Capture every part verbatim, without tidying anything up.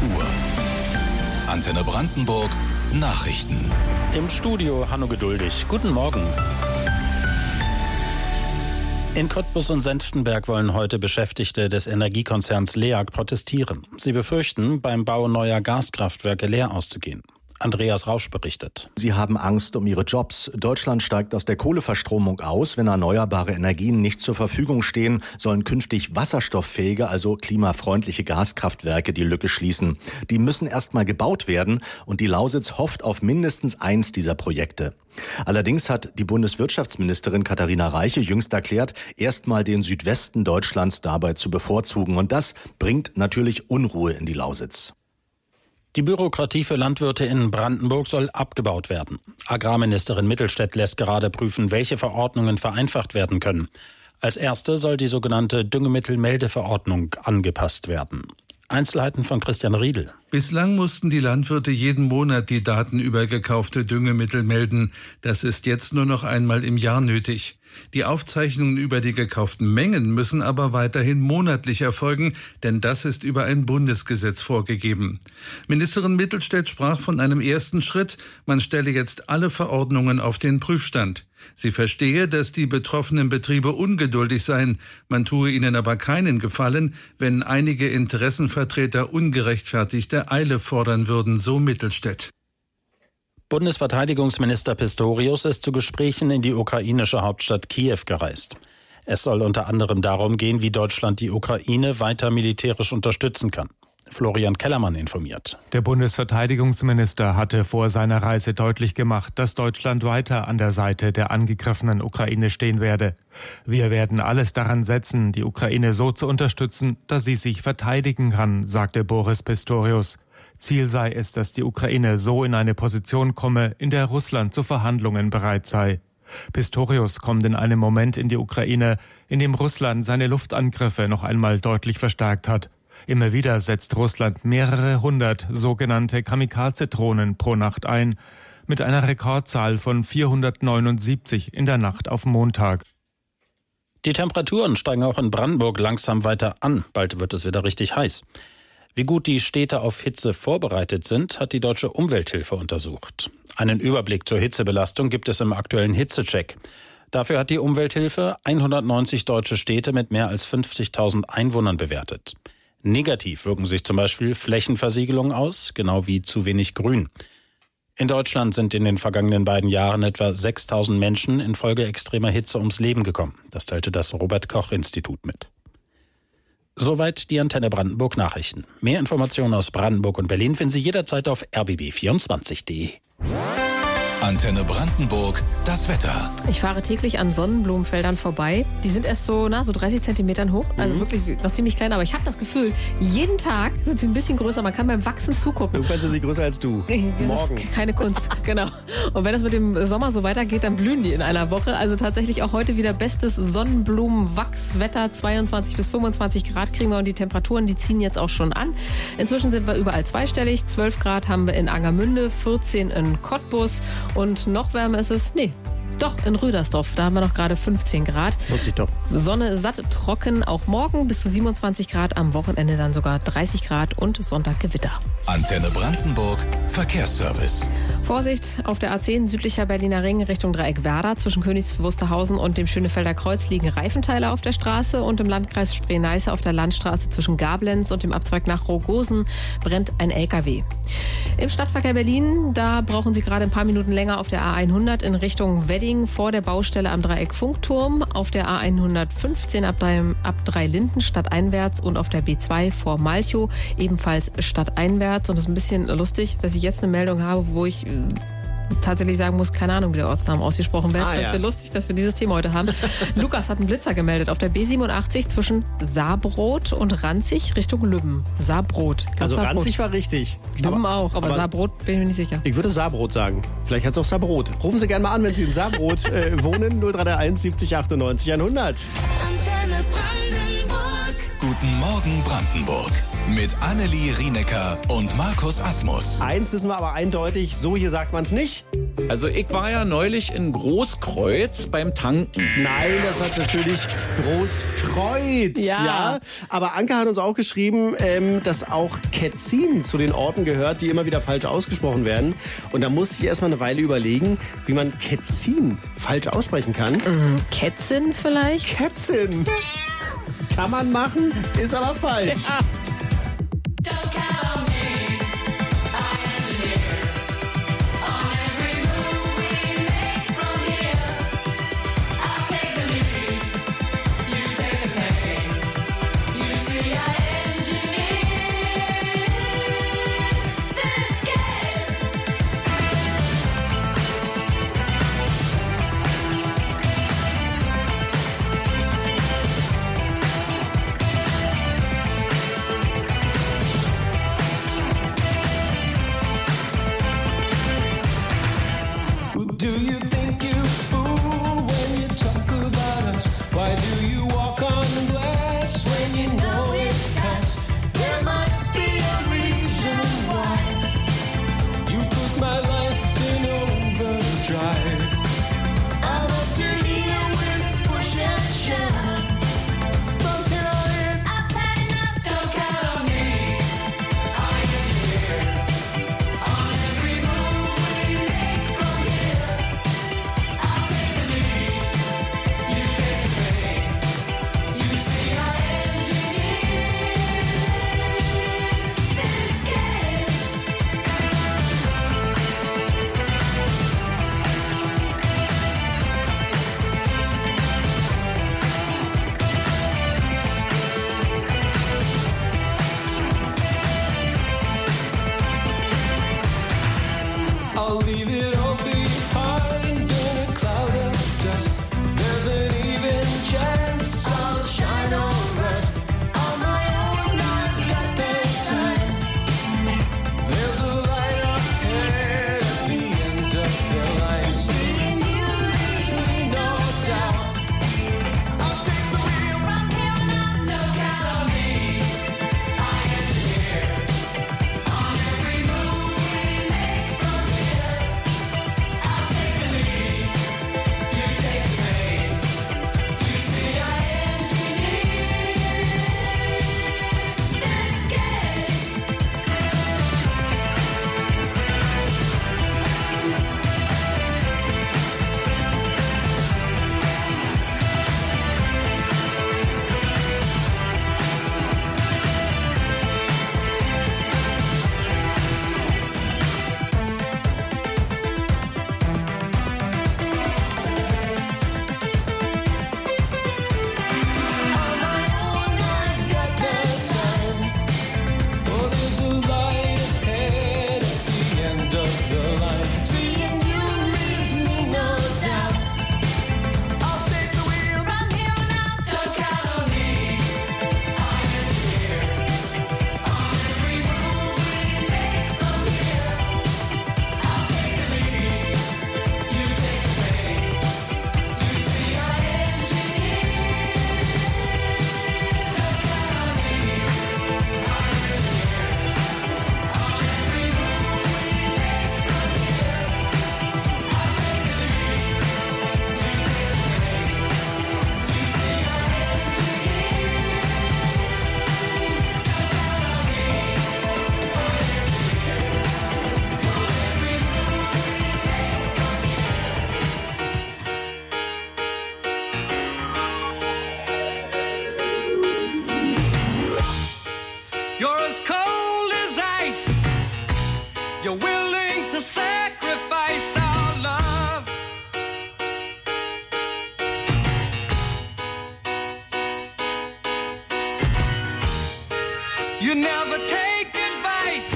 Uhr. Antenne Brandenburg Nachrichten. Im Studio Hanno Geduldig. Guten Morgen. In Cottbus und Senftenberg wollen heute Beschäftigte des Energiekonzerns LEAG protestieren. Sie befürchten, beim Bau neuer Gaskraftwerke leer auszugehen. Andreas Rausch berichtet. Sie haben Angst um ihre Jobs. Deutschland steigt aus der Kohleverstromung aus. Wenn erneuerbare Energien nicht zur Verfügung stehen, sollen künftig wasserstofffähige, also klimafreundliche Gaskraftwerke die Lücke schließen. Die müssen erst mal gebaut werden und die Lausitz hofft auf mindestens eins dieser Projekte. Allerdings hat die Bundeswirtschaftsministerin Katharina Reiche jüngst erklärt, erst mal den Südwesten Deutschlands dabei zu bevorzugen. Und das bringt natürlich Unruhe in die Lausitz. Die Bürokratie für Landwirte in Brandenburg soll abgebaut werden. Agrarministerin Mittelstädt lässt gerade prüfen, welche Verordnungen vereinfacht werden können. Als erste soll die sogenannte Düngemittelmeldeverordnung angepasst werden. Einzelheiten von Christian Riedel. Bislang mussten die Landwirte jeden Monat die Daten über gekaufte Düngemittel melden. Das ist jetzt nur noch einmal im Jahr nötig. Die Aufzeichnungen über die gekauften Mengen müssen aber weiterhin monatlich erfolgen, denn das ist über ein Bundesgesetz vorgegeben. Ministerin Mittelstädt sprach von einem ersten Schritt. Man stelle jetzt alle Verordnungen auf den Prüfstand. Sie verstehe, dass die betroffenen Betriebe ungeduldig seien. Man tue ihnen aber keinen Gefallen, wenn einige Interessenvertreter ungerechtfertigte Eile fordern würden, so Mittelstädt. Bundesverteidigungsminister Pistorius ist zu Gesprächen in die ukrainische Hauptstadt Kiew gereist. Es soll unter anderem darum gehen, wie Deutschland die Ukraine weiter militärisch unterstützen kann. Florian Kellermann informiert. Der Bundesverteidigungsminister hatte vor seiner Reise deutlich gemacht, dass Deutschland weiter an der Seite der angegriffenen Ukraine stehen werde. Wir werden alles daran setzen, die Ukraine so zu unterstützen, dass sie sich verteidigen kann, sagte Boris Pistorius. Ziel sei es, dass die Ukraine so in eine Position komme, in der Russland zu Verhandlungen bereit sei. Pistorius kommt in einem Moment in die Ukraine, in dem Russland seine Luftangriffe noch einmal deutlich verstärkt hat. Immer wieder setzt Russland mehrere hundert sogenannte Kamikaze-Drohnen pro Nacht ein, mit einer Rekordzahl von vierhundertneunundsiebzig in der Nacht auf Montag. Die Temperaturen steigen auch in Brandenburg langsam weiter an. Bald wird es wieder richtig heiß. Wie gut die Städte auf Hitze vorbereitet sind, hat die Deutsche Umwelthilfe untersucht. Einen Überblick zur Hitzebelastung gibt es im aktuellen Hitzecheck. Dafür hat die Umwelthilfe hundertneunzig deutsche Städte mit mehr als fünfzigtausend Einwohnern bewertet. Negativ wirken sich zum Beispiel Flächenversiegelung aus, genau wie zu wenig Grün. In Deutschland sind in den vergangenen beiden Jahren etwa sechstausend Menschen infolge extremer Hitze ums Leben gekommen. Das teilte das Robert-Koch-Institut mit. Soweit die Antenne Brandenburg Nachrichten. Mehr Informationen aus Brandenburg und Berlin finden Sie jederzeit auf r b b vierundzwanzig punkt d e. Antenne Brandenburg, das Wetter. Ich fahre täglich an Sonnenblumenfeldern vorbei. Die sind erst so, na, so dreißig Zentimetern hoch. Also mhm. wirklich noch ziemlich klein. Aber ich habe das Gefühl, jeden Tag sind sie ein bisschen größer. Man kann beim Wachsen zugucken. Irgendwann sind sie größer als du. Das Morgen. Ist keine Kunst, genau. Und wenn das mit dem Sommer so weitergeht, dann blühen die in einer Woche. Also tatsächlich auch heute wieder bestes Sonnenblumenwachswetter. zweiundzwanzig bis fünfundzwanzig Grad kriegen wir und die Temperaturen, die ziehen jetzt auch schon an. Inzwischen sind wir überall zweistellig. zwölf Grad haben wir in Angermünde, vierzehn in Cottbus. Und noch wärmer ist es, nee, doch, in Rüdersdorf. Da haben wir noch gerade fünfzehn Grad. Wusste ich doch. Sonne satt, trocken, auch morgen bis zu siebenundzwanzig Grad. Am Wochenende dann sogar dreißig Grad und Sonntag Gewitter. Antenne Brandenburg, Verkehrsservice. Vorsicht auf der A zehn südlicher Berliner Ring Richtung Dreieck Werder. Zwischen Königs Wusterhausen und dem Schönefelder Kreuz liegen Reifenteile auf der Straße. Und im Landkreis Spree-Neiße auf der Landstraße zwischen Gablenz und dem Abzweig nach Rogosen brennt ein L K W. Im Stadtverkehr Berlin, da brauchen Sie gerade ein paar Minuten länger auf der A hundert in Richtung Wedding vor der Baustelle am Dreieck Funkturm, auf der A hundertfünfzehn ab drei Linden stadteinwärts und auf der B zwei vor Malchow ebenfalls stadteinwärts. Und das ist ein bisschen lustig, dass ich jetzt eine Meldung habe, wo ich tatsächlich sagen muss, keine Ahnung, wie der Ortsname ausgesprochen wird. Ah, das wäre ja lustig, dass wir dieses Thema heute haben. Lukas hat einen Blitzer gemeldet auf der B siebenundachtzig zwischen Saarbrot und Ranzig Richtung Lübben. Saarbrot. Glaub, also Saarbrot. Ranzig war richtig. Lübben aber, auch, aber, aber Saarbrot bin ich mir nicht sicher. Ich würde Saarbrot sagen. Vielleicht hat es auch Saarbrot. Rufen Sie gerne mal an, wenn Sie in Saarbrot äh, wohnen. null drei eins siebzig achtundneunzig hundert. Antenne Brandenburg. Guten Morgen Brandenburg. Mit Annelie Rienecker und Markus Asmus. Eins wissen wir aber eindeutig, so hier sagt man es nicht. Also ich war ja neulich in Großkreuz beim Tanken. Nein, das hat natürlich Großkreuz. Ja. ja. Aber Anke hat uns auch geschrieben, ähm, dass auch Ketzin zu den Orten gehört, die immer wieder falsch ausgesprochen werden. Und da muss ich erstmal eine Weile überlegen, wie man Ketzin falsch aussprechen kann. Mhm, Ketzin vielleicht? Ketzin. Kann man machen, ist aber falsch. Ja. You never take advice.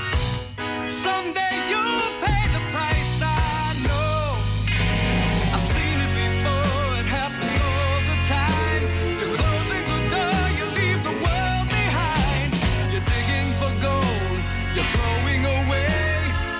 Someday you'll pay the price. I know. I've seen it before. It happens all the time. You're closing the door. You leave the world behind. You're digging for gold. You're throwing away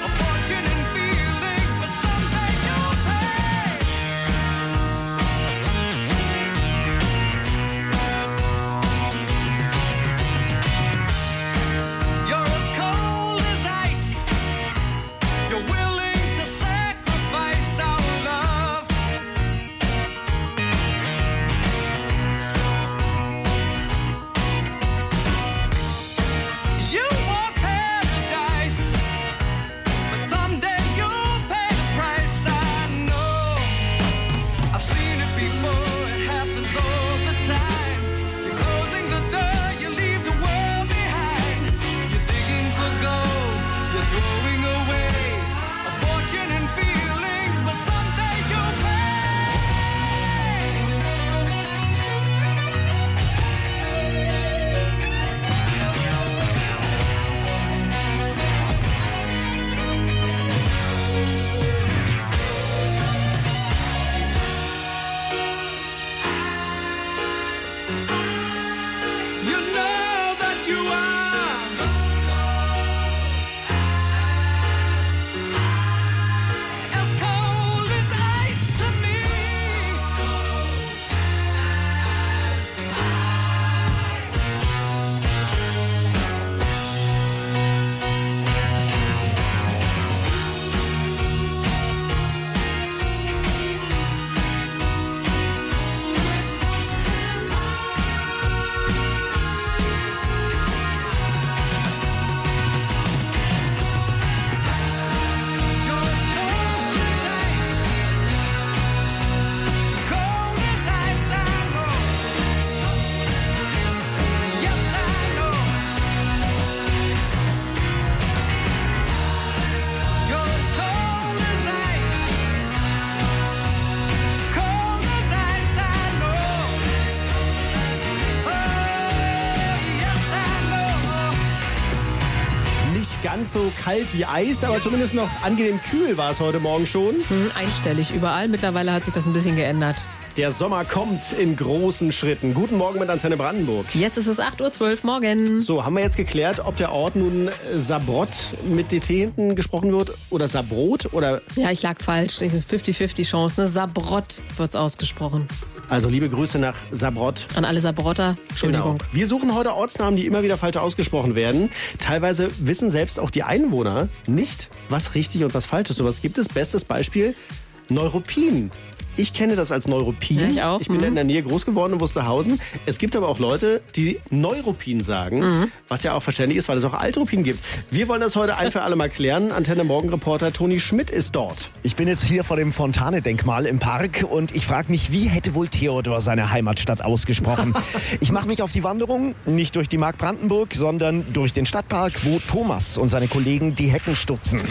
nicht ganz so kalt wie Eis, aber zumindest noch angenehm kühl war es heute Morgen schon. Hm, einstellig überall. Mittlerweile hat sich das ein bisschen geändert. Der Sommer kommt in großen Schritten. Guten Morgen mit Antenne Brandenburg. Jetzt ist es acht Uhr zwölf morgen. So, haben wir jetzt geklärt, ob der Ort nun Sabrott mit D T hinten gesprochen wird oder Sabrot oder... Ja, ich lag falsch. fünfzig fünfzig Chance. Ne? Sabrott wird's ausgesprochen. Also liebe Grüße nach Sabrott. An alle Sabrotter. Entschuldigung. Genau. Wir suchen heute Ortsnamen, die immer wieder falsch ausgesprochen werden. Teilweise wissen selbst auch die Einwohner nicht, was richtig und was falsch ist. So was gibt es. Bestes Beispiel, Neuruppin. Ich kenne das als Neuruppin. Ja, ich auch. Ich bin mhm. in der Nähe groß geworden in Wusterhausen. Es gibt aber auch Leute, die Neuruppin sagen, mhm. was ja auch verständlich ist, weil es auch Altruppin gibt. Wir wollen das heute ein für alle mal klären. Antenne Morgen-Reporter Toni Schmidt ist dort. Ich bin jetzt hier vor dem Fontane-Denkmal im Park und ich frage mich, wie hätte wohl Theodor seine Heimatstadt ausgesprochen? Ich mache mich auf die Wanderung, nicht durch die Mark Brandenburg, sondern durch den Stadtpark, wo Thomas und seine Kollegen die Hecken stutzen.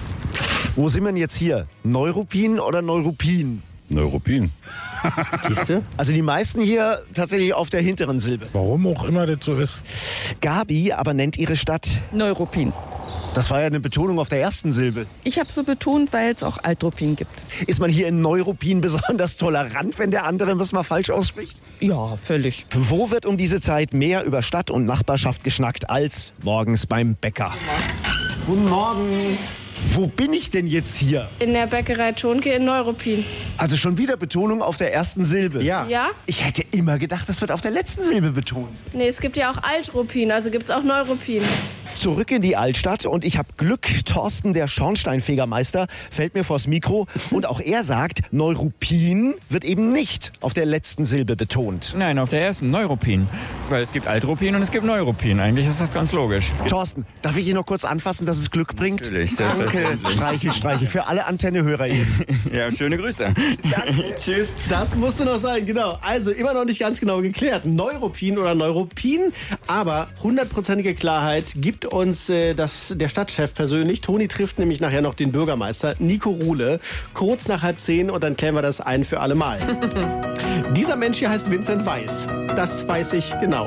Wo sind wir denn jetzt hier? Neuruppin oder Neuruppin? Neuruppin. Siehste? Also die meisten hier tatsächlich auf der hinteren Silbe. Warum auch immer das so ist. Gabi aber nennt ihre Stadt Neuruppin. Das war ja eine Betonung auf der ersten Silbe. Ich habe so betont, weil es auch Altruppin gibt. Ist man hier in Neuruppin besonders tolerant, wenn der andere was mal falsch ausspricht? Ja, völlig. Wo wird um diese Zeit mehr über Stadt und Nachbarschaft geschnackt als morgens beim Bäcker? Guten Morgen. Wo bin ich denn jetzt hier? In der Bäckerei Tonke in Neuruppin. Also schon wieder Betonung auf der ersten Silbe? Ja. Ja? Ich hätte immer gedacht, das wird auf der letzten Silbe betont. Nee, es gibt ja auch Altruppin, also gibt's auch Neuruppin. Zurück in die Altstadt und ich habe Glück. Thorsten, der Schornsteinfegermeister, fällt mir vors Mikro und auch er sagt, Neuruppin wird eben nicht auf der letzten Silbe betont. Nein, auf der ersten, Neuruppin. Weil es gibt Altruppin und es gibt Neuruppin. Eigentlich ist das ganz logisch. Thorsten, darf ich dich noch kurz anfassen, dass es Glück bringt? Natürlich, Danke, Streichel, Streichel. Für alle Antennehörer jetzt. Ja, schöne Grüße. Danke. Tschüss. Das musste noch sein, genau. Also immer noch nicht ganz genau geklärt. Neuruppin oder Neuruppin. Aber hundertprozentige Klarheit gibt uns äh, das, der Stadtchef persönlich. Toni trifft nämlich nachher noch den Bürgermeister Nico Ruhle. Kurz nach halb zehn und dann klären wir das ein für alle Mal. Dieser Mensch hier heißt Vincent Weiss. Das weiß ich genau.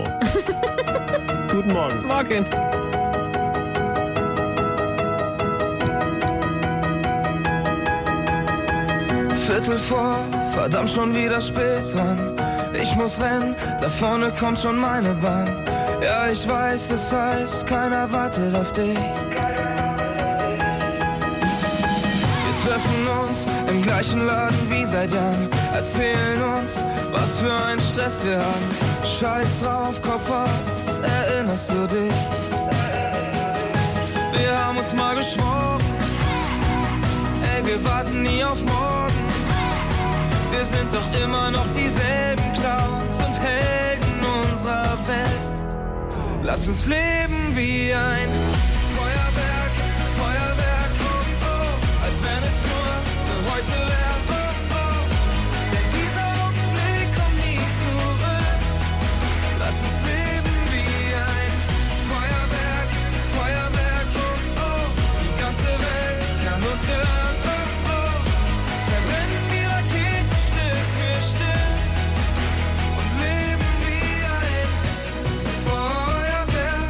Guten Morgen. Morgen. Viertel vor, verdammt schon wieder spät dran. Ich muss rennen, da vorne kommt schon meine Bahn. Ja, ich weiß, es heißt, keiner wartet auf dich. Wir treffen uns im gleichen Laden wie seit Jahren. Erzählen uns, was für ein Stress wir haben. Scheiß drauf, Kopf aus, erinnerst du dich? Wir haben uns mal geschworen, ey, wir warten nie auf morgen. Wir sind doch immer noch dieselben Clowns und Helden unserer Welt. Lass uns leben wie ein Feuerwerk, Feuerwerk, oh oh, als wenn es nur für heute wäre, oh oh. Denn dieser Augenblick kommt nie zurück. Lass uns leben wie ein Feuerwerk, Feuerwerk, oh oh. Die ganze Welt kann uns gehören, oh oh. Verbrennen die Raketen Stück für Stück und leben wie ein Feuerwerk,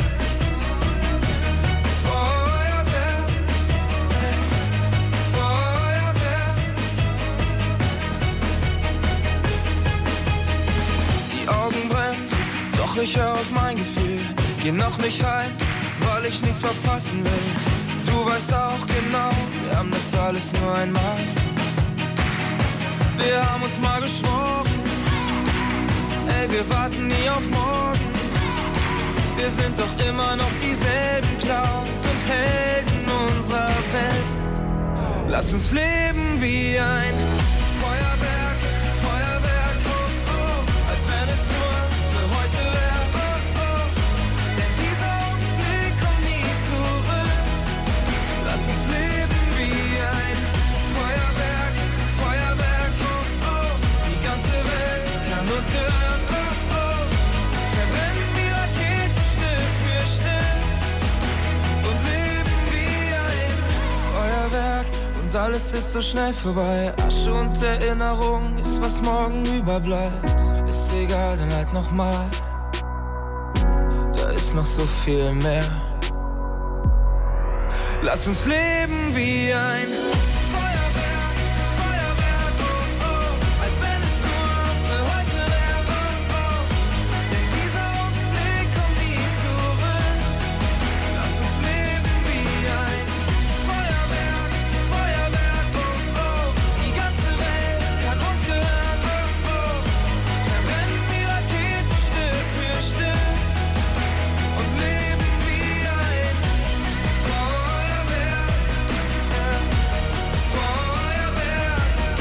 Feuerwerk, Feuerwerk. Die Augen brennen, doch ich hör auf mein Gefühl. Geh noch nicht heim, weil ich nichts verpassen will. Du weißt auch genau, wir haben das alles nur einmal. Wir haben uns mal geschworen, ey, wir warten nie auf morgen. Wir sind doch immer noch dieselben Clowns und Helden unserer Welt. Lass uns leben wie ein Feuerwerk, Feuerwerk, oh oh, als wenn es nur für heute wäre, oh oh. Denn dieser Augenblick kommt nie zurück. Lass uns leben wie ein Feuerwerk, Feuerwerk, oh oh. Die ganze Welt kann uns gehören, oh oh. Verbrennen die Raketen Stück für Stück und leben wie ein Feuerwerk. Und alles ist so schnell vorbei. Asche und Erinnerung ist, was morgen überbleibt. Ist egal, dann halt nochmal. Da ist noch so viel mehr. Lass uns leben wie ein Feuerwerk, Feuerwerk, oh, oh, als wenn es nur für heute wäre, oh, oh. Denn dieser Augenblick kommt nie zurück. Lass uns leben wie ein Feuerwerk, Feuerwerk, oh, oh. Die ganze Welt kann uns gehören, oh, oh. Verbrennen wie Raketen Stück für Stück und leben wie ein Feuerwerk, ja. Feuerwerk, oh.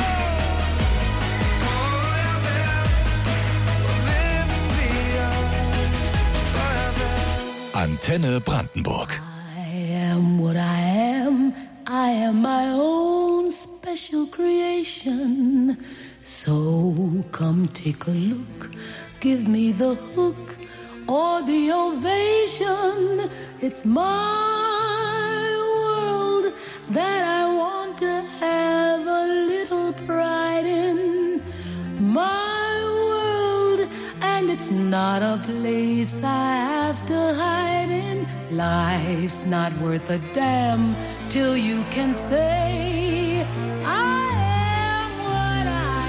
Feuerwerk und leben wie ein Feuerwerk. Antenne Brandenburg. I am what I am. I am my own special creation. So come take a look. Give me the hook or the ovation. It's my world that I want to have a little pride in. My world, and it's not a place I have to hide in. Life's not worth a damn till you can say I am what I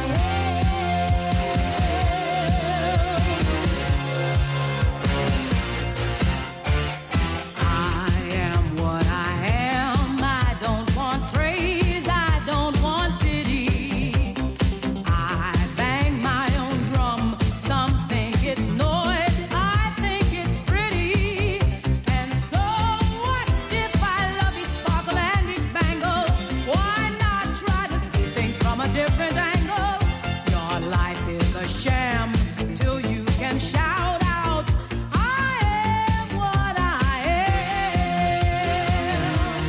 am. I am what I am. I don't want praise, I don't want pity. I bang my own drum. Some think it's noise, I think it's pretty. And so what if I love each sparkle and each bangle? Why not try to see things from a different angle? Your life is a sham till you can shout out, I am what I am.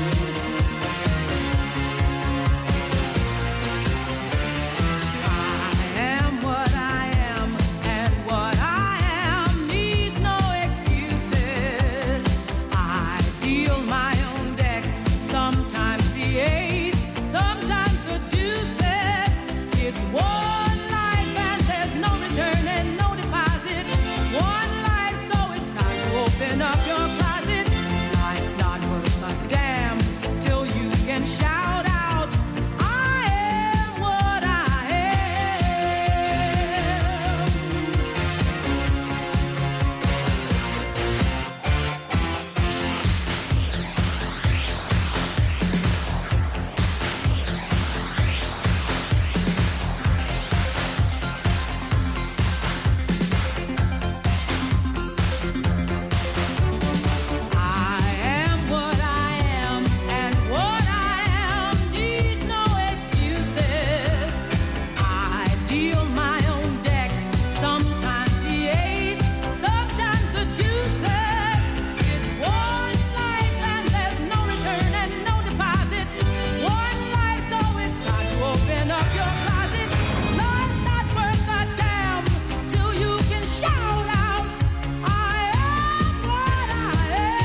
I am what I am, and what I am needs no excuses. I deal my own deck, sometimes the ace, sometimes the deuces. It's one life and there's no return and no deposit. One life, so it's time to open up your closet. Life's not worth a damn till you can shout out, I am what I am. I am what I am, and what I am needs no excuses. I deal my own deck, sometimes the ace, sometimes the deuces. It's one life and there's no return and no deposit. One life, so it's time to open up your closet. Life's not worth a damn till you can shout out, I am what I am.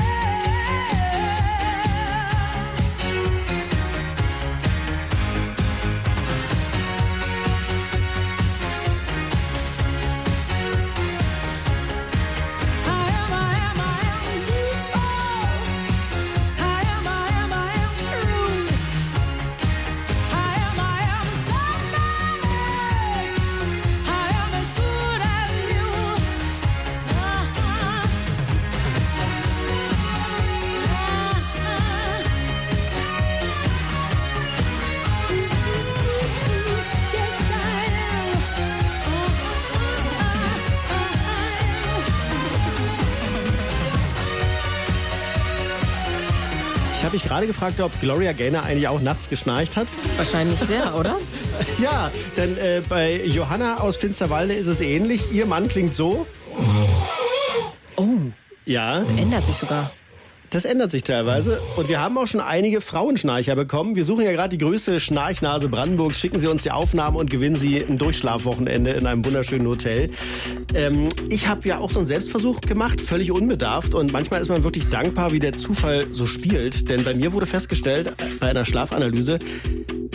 I am, I am, I am useful. I am, I am, I am true. I am, I am somebody. I am as good as you. Yes, I am. Ich habe mich gerade gefragt, ob Gloria Gaynor eigentlich auch nachts geschnarcht hat. Wahrscheinlich sehr, oder? Ja, denn äh, bei Johanna aus Finsterwalde ist es ähnlich. Ihr Mann klingt so. Oh, Ja. ändert sich sogar. Das ändert sich teilweise. Und wir haben auch schon einige Frauenschnarcher bekommen. Wir suchen ja gerade die größte Schnarchnase Brandenburgs. Schicken Sie uns die Aufnahmen und gewinnen Sie ein Durchschlafwochenende in einem wunderschönen Hotel. Ähm, ich habe ja auch so einen Selbstversuch gemacht, völlig unbedarft. Und manchmal ist man wirklich dankbar, wie der Zufall so spielt. Denn bei mir wurde festgestellt, bei einer Schlafanalyse,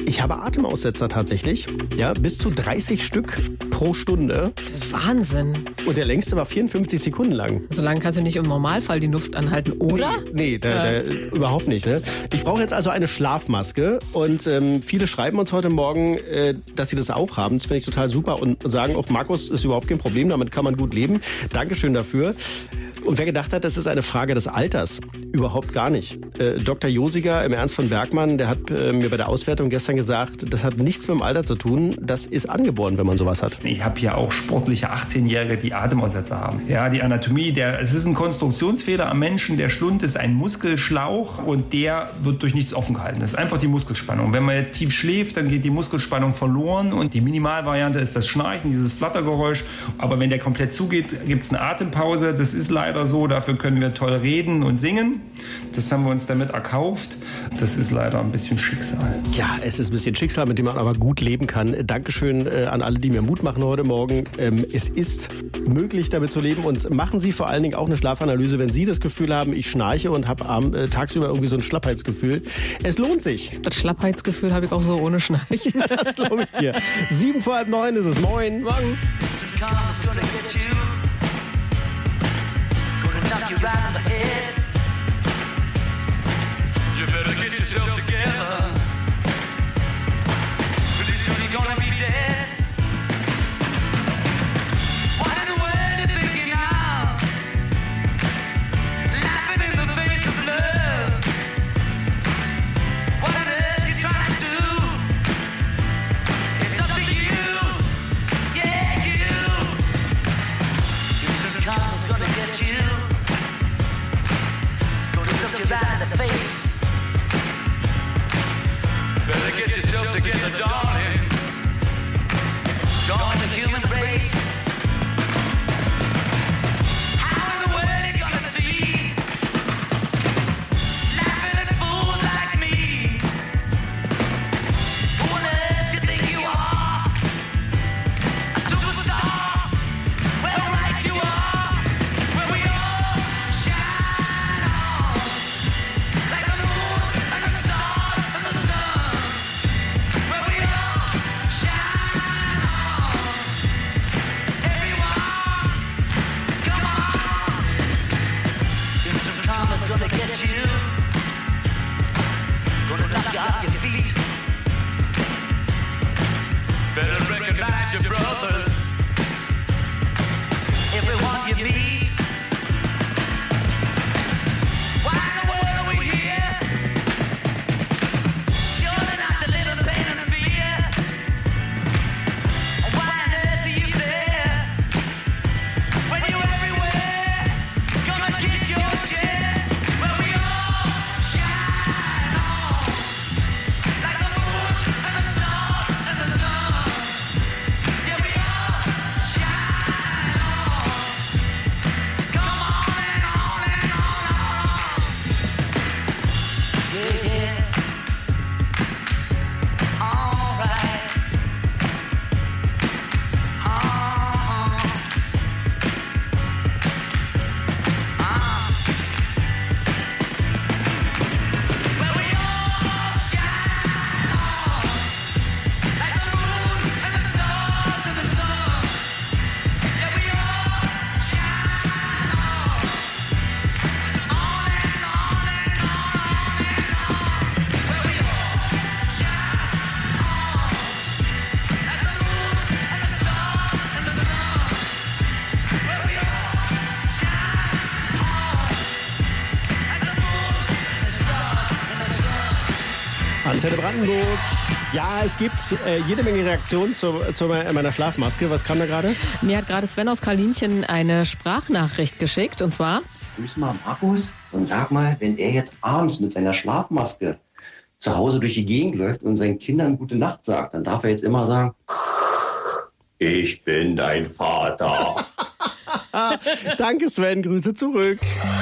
Ich habe Atemaussetzer tatsächlich. Ja, bis zu dreißig Stück pro Stunde. Das ist Wahnsinn. Und der längste war vierundfünfzig Sekunden lang. So lange kannst du nicht im Normalfall die Luft anhalten, oder? Nee, nee da, Ja. da, überhaupt nicht. Ne? Ich brauche jetzt also eine Schlafmaske. Und ähm, viele schreiben uns heute Morgen, äh, dass sie das auch haben. Das finde ich total super. Und sagen auch, Markus, ist überhaupt kein Problem, damit kann man gut leben. Dankeschön dafür. Und wer gedacht hat, das ist eine Frage des Alters, überhaupt gar nicht. Äh, Doktor Josiger im Ernst von Bergmann, der hat äh, mir bei der Auswertung gestern gesagt, das hat nichts mit dem Alter zu tun, das ist angeboren, wenn man sowas hat. Ich habe hier auch sportliche achtzehnjährige, die Atemaussetzer haben. Ja, die Anatomie, der, es ist ein Konstruktionsfehler am Menschen. Der Schlund ist ein Muskelschlauch und der wird durch nichts offen gehalten. Das ist einfach die Muskelspannung. Wenn man jetzt tief schläft, dann geht die Muskelspannung verloren und die Minimalvariante ist das Schnarchen, dieses Flattergeräusch. Aber wenn der komplett zugeht, gibt es eine Atempause. Das ist leider so, dafür können wir toll reden und singen. Das haben wir uns damit erkauft. Das ist leider ein bisschen Schicksal. Ja, es ist ein bisschen Schicksal, mit dem man aber gut leben kann. Dankeschön äh, an alle, die mir Mut machen heute Morgen. Ähm, es ist möglich, damit zu leben. Und machen Sie vor allen Dingen auch eine Schlafanalyse, wenn Sie das Gefühl haben, ich schnarche und habe äh, tagsüber irgendwie so ein Schlappheitsgefühl. Es lohnt sich. Das Schlappheitsgefühl habe ich auch so ohne Schnarchen. Ja, das glaube ich dir. Sieben vor halb neun ist es. Moin. Morgen. Knock you right on the head. You better get yourself together. Pretty soon you're gonna be dead. What in the world you thinking of? Laughing in the face of love. What on earth you trying to do? It's up to you. Yeah, you. Some karma's gonna get you. Look you right in the face. Better get yourself together, darling. Join the human race. How in the world you gonna see? Laughing at fools like me. Who on earth do you think you are? A superstar? Well, right you are. Where we all shine on. Like the moon and the stars and the sun, where we all shine on. Everyone, come on. And some karma's gonna get you. Gonna knock you off your feet. Better recognize your brothers. Everyone you meet. Why in the world are we here? Surely not to live in pain and fear. Why on earth are you there? When you're everywhere, come and get your share. Where we all shine on. Like the moon and the stars and the sun. Yeah, we all shine on. Come on and on and on. Yeah, yeah. All right. Uh-huh. Uh. Where we all shine on. Like the moon and the stars and the sun. Yeah, we all shine on. On and on and on and on. Where we all shine on. Like the moon and the stars and the sun. Where we all shine on. Like the moon and the stars and the sun. Antenne Brandenburg. Ja, es gibt äh, jede Menge Reaktionen zu, zu meiner Schlafmaske. Was kam da gerade? Mir hat gerade Sven aus Kalinchen eine Sprachnachricht geschickt und zwar: Grüß mal Markus und sag mal, wenn er jetzt abends mit seiner Schlafmaske zu Hause durch die Gegend läuft und seinen Kindern gute Nacht sagt, dann darf er jetzt immer sagen, ich bin dein Vater. Danke Sven, Grüße zurück.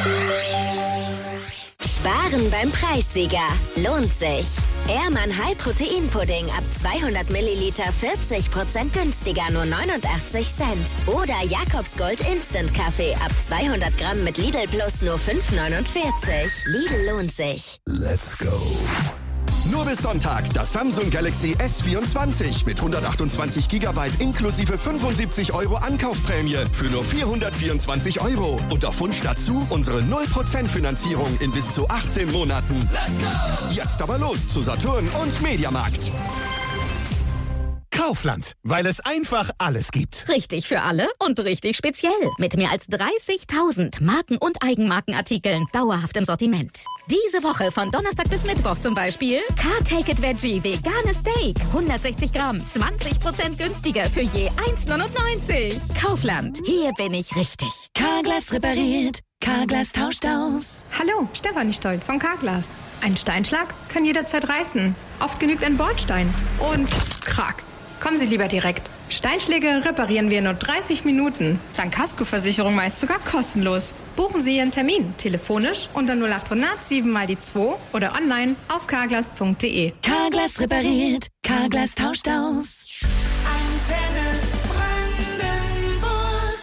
Sparen beim Preissieger. Lohnt sich. Ehrmann High Protein Pudding ab zweihundert Milliliter vierzig Prozent günstiger, nur neunundachtzig Cent. Oder Jakobsgold Instant Kaffee ab zweihundert Gramm mit Lidl Plus nur fünf neunundvierzig. Lidl lohnt sich. Let's go. Nur bis Sonntag das Samsung Galaxy S vierundzwanzig mit hundertachtundzwanzig Gigabyte inklusive fünfundsiebzig Euro Ankaufprämie für nur vierhundertvierundzwanzig Euro. Und auf Wunsch dazu unsere null Prozent Finanzierung in bis zu achtzehn Monaten. Jetzt aber los zu Saturn und Mediamarkt. Kaufland, weil es einfach alles gibt. Richtig für alle und richtig speziell. Mit mehr als dreißigtausend Marken- und Eigenmarkenartikeln dauerhaft im Sortiment. Diese Woche von Donnerstag bis Mittwoch zum Beispiel Car Take It Veggie Veganes Steak. hundertsechzig Gramm, zwanzig Prozent günstiger für je eins neunundneunzig. Kaufland, hier bin ich richtig. Carglass repariert, Carglass tauscht aus. Hallo, Stefanie Stolt von Carglass. Ein Steinschlag kann jederzeit reißen. Oft genügt ein Bordstein. Und krack. Kommen Sie lieber direkt. Steinschläge reparieren wir in nur dreißig Minuten. Dank Kaskoversicherung meist sogar kostenlos. Buchen Sie Ihren Termin telefonisch unter null achthundert sieben mal die zwei oder online auf carglass punkt de. Carglass repariert, Carglass tauscht aus. Antenne Brandenburg.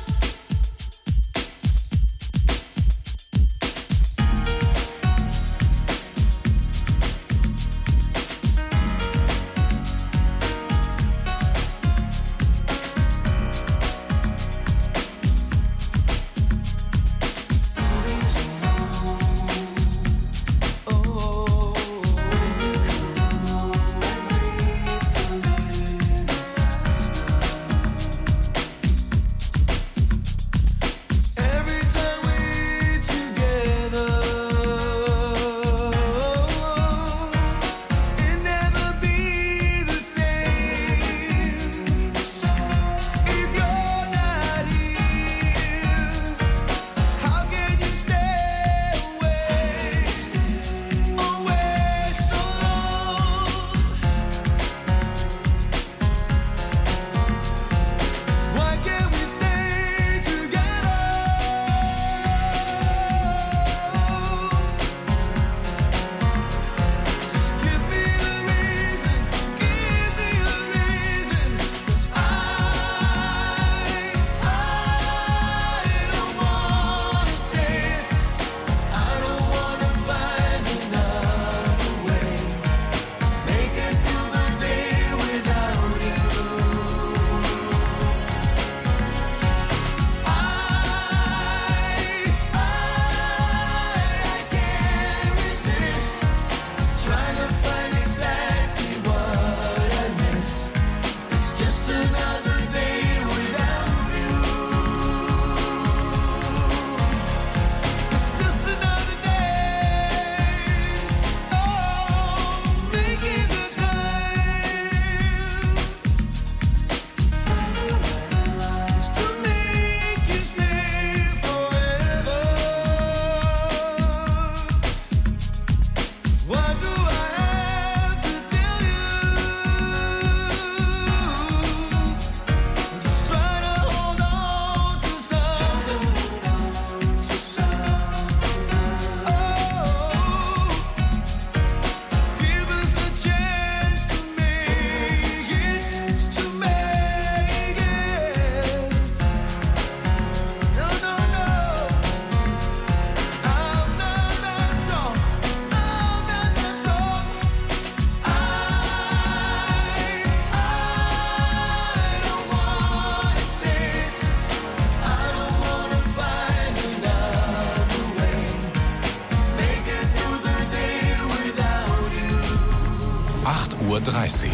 acht Uhr dreißig.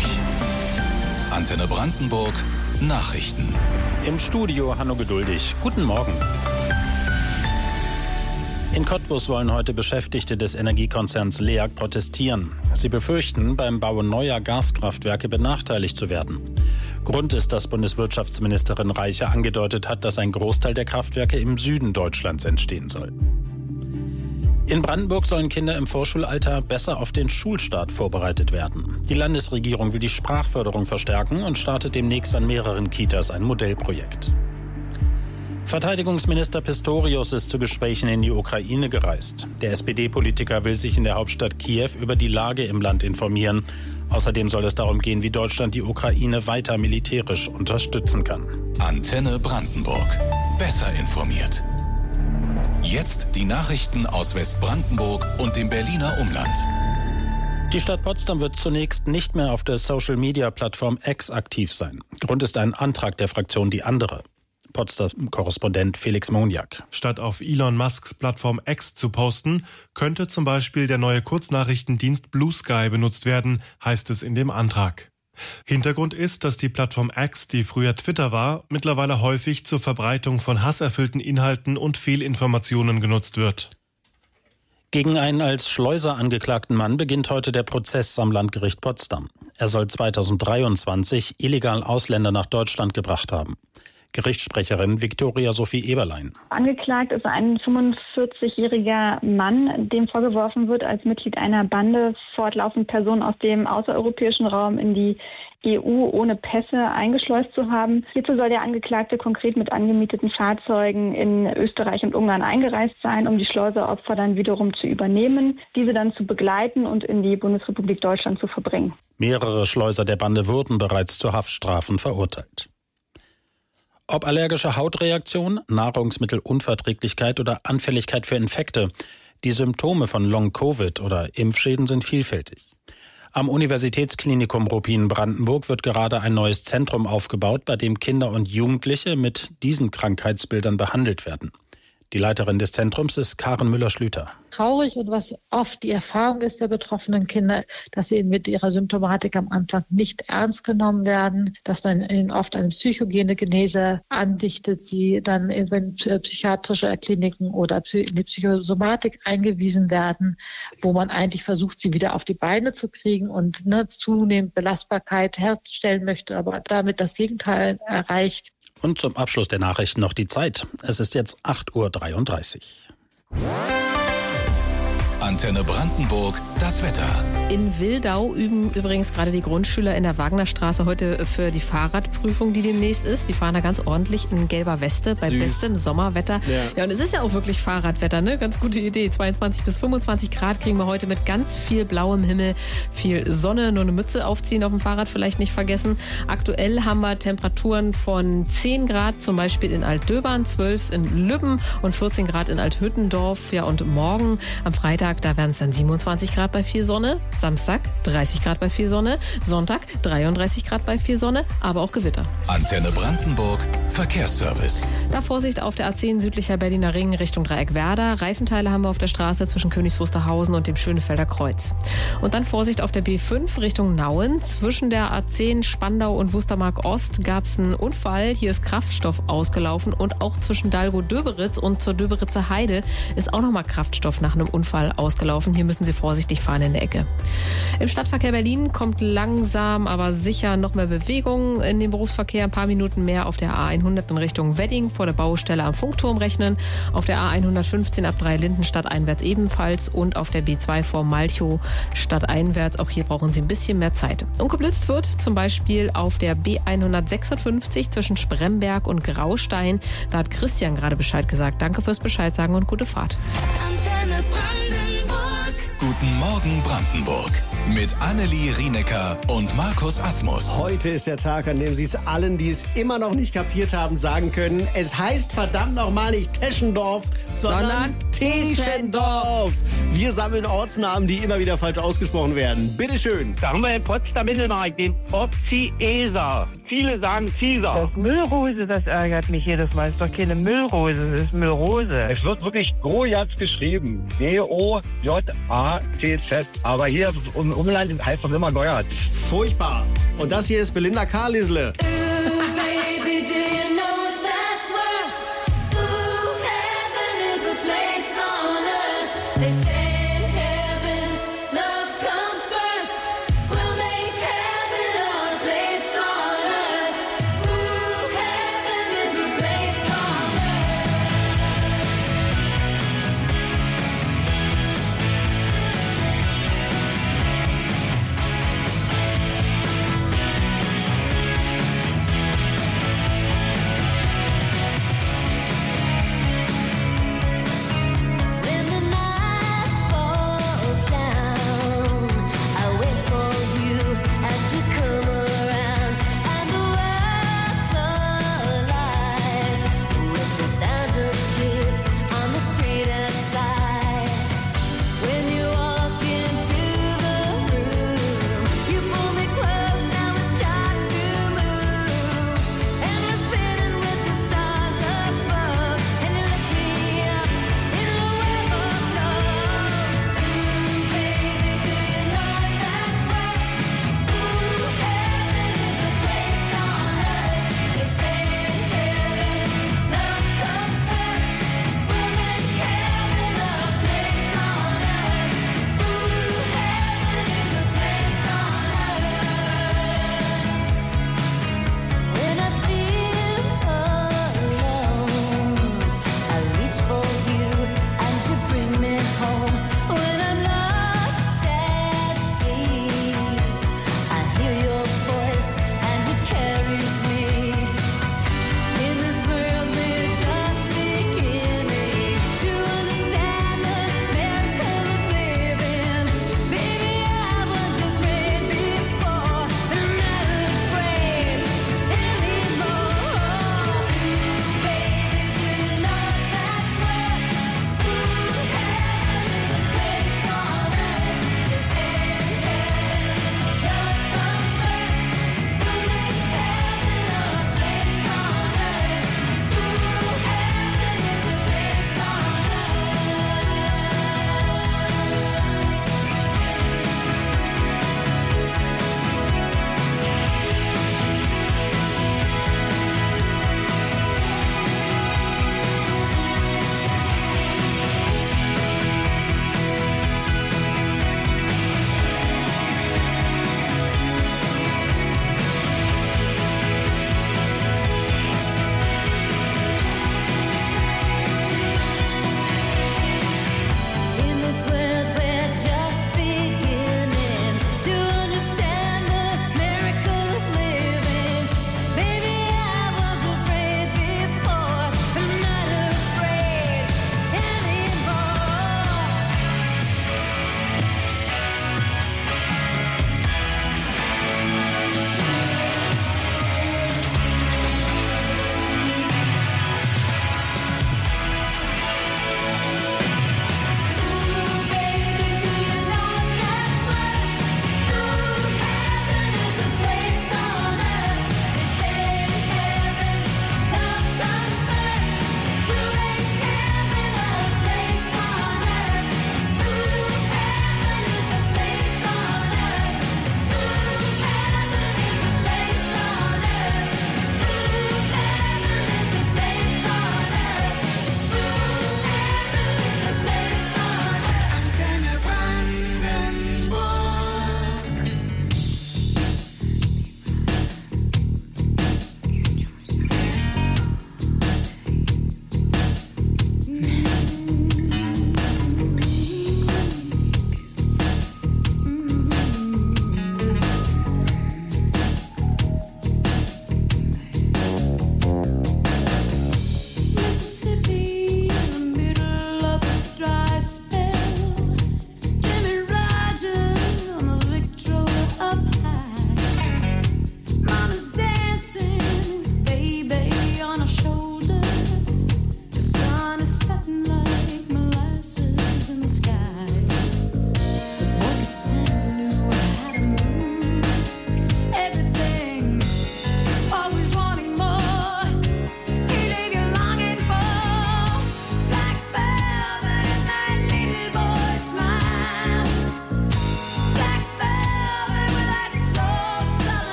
Antenne Brandenburg, Nachrichten. Im Studio Hanno Geduldig. Guten Morgen. In Cottbus wollen heute Beschäftigte des Energiekonzerns LEAG protestieren. Sie befürchten, beim Bau neuer Gaskraftwerke benachteiligt zu werden. Grund ist, dass Bundeswirtschaftsministerin Reiche angedeutet hat, dass ein Großteil der Kraftwerke im Süden Deutschlands entstehen soll. In Brandenburg sollen Kinder im Vorschulalter besser auf den Schulstart vorbereitet werden. Die Landesregierung will die Sprachförderung verstärken und startet demnächst an mehreren Kitas ein Modellprojekt. Verteidigungsminister Pistorius ist zu Gesprächen in die Ukraine gereist. Der S P D-Politiker will sich in der Hauptstadt Kiew über die Lage im Land informieren. Außerdem soll es darum gehen, wie Deutschland die Ukraine weiter militärisch unterstützen kann. Antenne Brandenburg. Besser informiert. Jetzt die Nachrichten aus Westbrandenburg und dem Berliner Umland. Die Stadt Potsdam wird zunächst nicht mehr auf der Social-Media-Plattform X aktiv sein. Grund ist ein Antrag der Fraktion Die Andere. Potsdam-Korrespondent Felix Moniak. Statt auf Elon Musks Plattform X zu posten, könnte zum Beispiel der neue Kurznachrichtendienst Blue Sky benutzt werden, heißt es in dem Antrag. Hintergrund ist, dass die Plattform X, die früher Twitter war, mittlerweile häufig zur Verbreitung von hasserfüllten Inhalten und Fehlinformationen genutzt wird. Gegen einen als Schleuser angeklagten Mann beginnt heute der Prozess am Landgericht Potsdam. Er soll zweitausenddreiundzwanzig illegal Ausländer nach Deutschland gebracht haben. Gerichtssprecherin Viktoria Sophie Eberlein. Angeklagt ist ein fünfundvierzigjähriger Mann, dem vorgeworfen wird, als Mitglied einer Bande fortlaufend Personen aus dem außereuropäischen Raum in die E U ohne Pässe eingeschleust zu haben. Hierzu soll der Angeklagte konkret mit angemieteten Fahrzeugen in Österreich und Ungarn eingereist sein, um die Schleuseropfer dann wiederum zu übernehmen, diese dann zu begleiten und in die Bundesrepublik Deutschland zu verbringen. Mehrere Schleuser der Bande wurden bereits zu Haftstrafen verurteilt. Ob allergische Hautreaktion, Nahrungsmittelunverträglichkeit oder Anfälligkeit für Infekte, die Symptome von Long-Covid oder Impfschäden sind vielfältig. Am Universitätsklinikum Ruppin-Brandenburg wird gerade ein neues Zentrum aufgebaut, bei dem Kinder und Jugendliche mit diesen Krankheitsbildern behandelt werden. Die Leiterin des Zentrums ist Karen Müller-Schlüter. Traurig und was oft die Erfahrung ist der betroffenen Kinder, dass sie mit ihrer Symptomatik am Anfang nicht ernst genommen werden, dass man ihnen oft eine psychogene Genese andichtet, sie dann in psychiatrische Kliniken oder in die Psychosomatik eingewiesen werden, wo man eigentlich versucht, sie wieder auf die Beine zu kriegen und ne, zunehmend Belastbarkeit herzustellen möchte, aber damit das Gegenteil erreicht. Und zum Abschluss der Nachrichten noch die Zeit. Es ist jetzt acht Uhr dreiunddreißig. Antenne Brandenburg, das Wetter. In Wildau üben übrigens gerade die Grundschüler in der Wagnerstraße heute für die Fahrradprüfung, die demnächst ist. Die fahren da ganz ordentlich in gelber Weste bei Süß. bestem Sommerwetter. Ja. ja, und es ist ja auch wirklich Fahrradwetter, ne? Ganz gute Idee. zweiundzwanzig bis fünfundzwanzig Grad kriegen wir heute mit ganz viel blauem Himmel, viel Sonne. Nur eine Mütze aufziehen auf dem Fahrrad vielleicht nicht vergessen. Aktuell haben wir Temperaturen von zehn Grad, zum Beispiel in Altdöbern, zwölf in Lübben und vierzehn Grad in Althüttendorf. Ja, und morgen am Freitag, da werden es dann siebenundzwanzig Grad bei viel Sonne. Samstag dreißig Grad bei viel Sonne. Sonntag dreiunddreißig Grad bei viel Sonne, aber auch Gewitter. Antenne Brandenburg, Verkehrsservice. Da Vorsicht auf der A zehn südlicher Berliner Ring Richtung Dreieckwerder. Reifenteile haben wir auf der Straße zwischen Königs Wusterhausen und dem Schönefelder Kreuz. Und dann Vorsicht auf der B fünf Richtung Nauen. Zwischen der A zehn Spandau und Wustermark Ost gab es einen Unfall. Hier ist Kraftstoff ausgelaufen und auch zwischen Dalgo-Döberitz und zur Döberitzer Heide ist auch nochmal Kraftstoff nach einem Unfall ausgelaufen. Hier müssen Sie vorsichtig fahren in der Ecke. Im Stadtverkehr Berlin kommt langsam, aber sicher noch mehr Bewegung in den Berufsverkehr. Ein paar Minuten mehr auf der A hundert in Richtung Wedding vor der Baustelle am Funkturm rechnen. Auf der A hundertfünfzehn ab Dreilinden stadteinwärts ebenfalls und auf der B zwei vor Malchow stadteinwärts. Auch hier brauchen Sie ein bisschen mehr Zeit. Und geblitzt wird zum Beispiel auf der B hundertsechsundfünfzig zwischen Spremberg und Graustein. Da hat Christian gerade Bescheid gesagt. Danke fürs Bescheid sagen und gute Fahrt. Antenne Brandenburg. Guten Morgen Brandenburg. Mit Annelie Rienecker und Markus Asmus. Heute ist der Tag, an dem Sie es allen, die es immer noch nicht kapiert haben, sagen können. Es heißt verdammt nochmal nicht Teschendorf, sondern, sondern Teschendorf. Wir sammeln Ortsnamen, die immer wieder falsch ausgesprochen werden. Bitteschön. Da haben wir in Potsdam Mittelmark den Opzi-Eser. Viele sagen Cäsar. Das Müllrose, das ärgert mich jedes Mal. Es ist doch keine Müllrose, das ist Müllrose. Es wird wirklich Gojaz geschrieben. G O J A T Z. Aber hier im Umland heißt es immer Gojaz. Furchtbar. Und das hier ist Belinda Carlisle.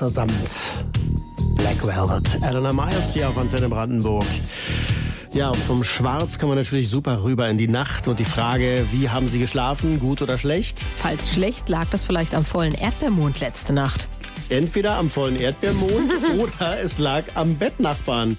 Schwarzer Samt. Black Velvet. Eleanor Miles hier auf Antenne Brandenburg. Ja, und vom Schwarz kommen wir natürlich super rüber in die Nacht. Und die Frage, wie haben Sie geschlafen, gut oder schlecht? Falls schlecht, lag das vielleicht am vollen Erdbeermond letzte Nacht. Entweder am vollen Erdbeermond oder es lag am Bettnachbarn.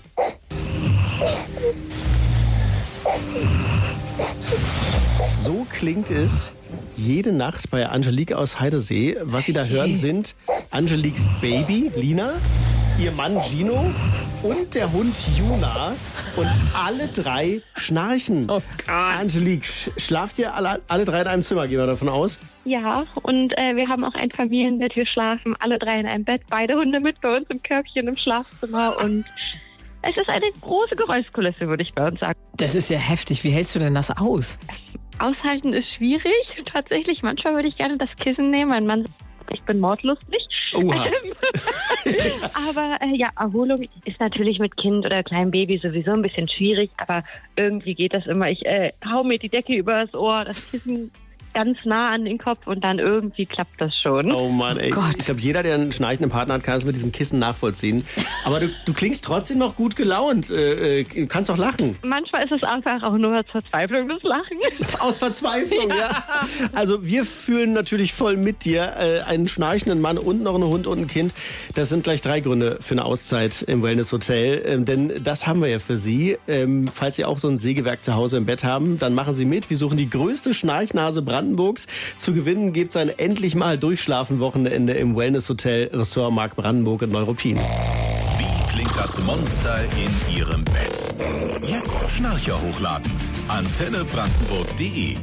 So klingt es jede Nacht bei Angelique aus Heidersee. Was Sie da hören, sind Angeliques Baby, Lina, ihr Mann Gino und der Hund Juna. Und alle drei schnarchen. Oh Gott. Angelique, sch- schlaft ihr alle, alle drei in einem Zimmer, gehen wir davon aus? Ja, und äh, wir haben auch ein Familienbett. Wir schlafen alle drei in einem Bett. Beide Hunde mit bei uns im Körbchen im Schlafzimmer. Und es ist eine große Geräuschkulisse, würde ich bei uns sagen. Das ist ja heftig. Wie hältst du denn das aus? Aushalten ist schwierig. Tatsächlich, manchmal würde ich gerne das Kissen nehmen. Mein Mann sagt, ich bin mordlustig. Oha. Aber äh, ja, Erholung ist natürlich mit Kind oder kleinem Baby sowieso ein bisschen schwierig. Aber irgendwie geht das immer. Ich äh, hau mir die Decke übers Ohr, das Kissen ganz nah an den Kopf und dann irgendwie klappt das schon. Oh Mann, ey. Ich glaube, jeder, der einen schnarchenden Partner hat, kann es mit diesem Kissen nachvollziehen. Aber du, du klingst trotzdem noch gut gelaunt. Äh, äh, kannst doch lachen. Manchmal ist es einfach auch nur Verzweiflung, das Lachen. Aus Verzweiflung, ja. ja. Also wir fühlen natürlich voll mit dir. Äh, einen schnarchenden Mann und noch einen Hund und ein Kind. Das sind gleich drei Gründe für eine Auszeit im Wellness-Hotel. Ähm, denn das haben wir ja für Sie. Ähm, falls Sie auch so ein Sägewerk zu Hause im Bett haben, dann machen Sie mit. Wir suchen die größte Schnarchnase Brandenburgs. Zu gewinnen gibt es ein endlich mal Durchschlafen-Wochenende im Wellness-Hotel Ressort Mark Brandenburg in Neuruppin. Wie klingt das Monster in Ihrem Bett? Jetzt Schnarcher hochladen. antenne brandenburg punkt de.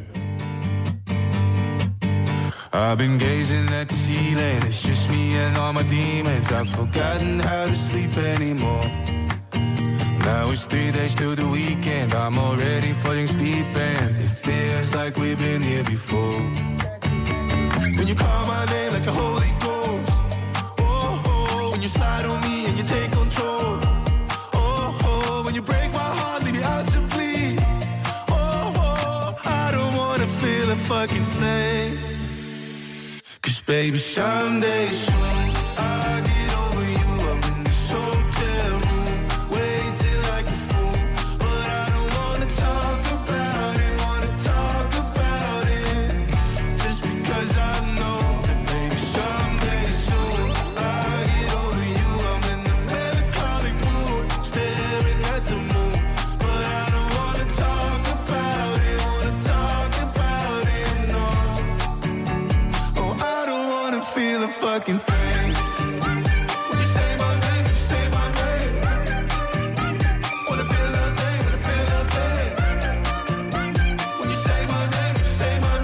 I've been gazing at the ceiling, it's just me and all my demons. I've forgotten how to sleep anymore. Now it's three days till the weekend, I'm already falling asleep and it feels like we've been here before. When you call my name like a Holy Ghost, oh, oh, when you slide on me and you take control, oh, oh, when you break my heart, leave me out to bleed, oh, oh, I don't wanna feel a fucking thing. Cause baby, someday soon I'll get over you. I'm in this hotel room, waiting like a fool, but I don't wanna talk about it, wanna talk about it, just because I know that baby, someday soon I'll get over you. I'm in a melancholic mood, staring at the moon, but I don't wanna talk about it, wanna talk about it, no. Oh, I don't wanna feel a fucking thing. When you say my name, when you say my name, wanna feel nothing, wanna feel nothing. When you say my name, when you say my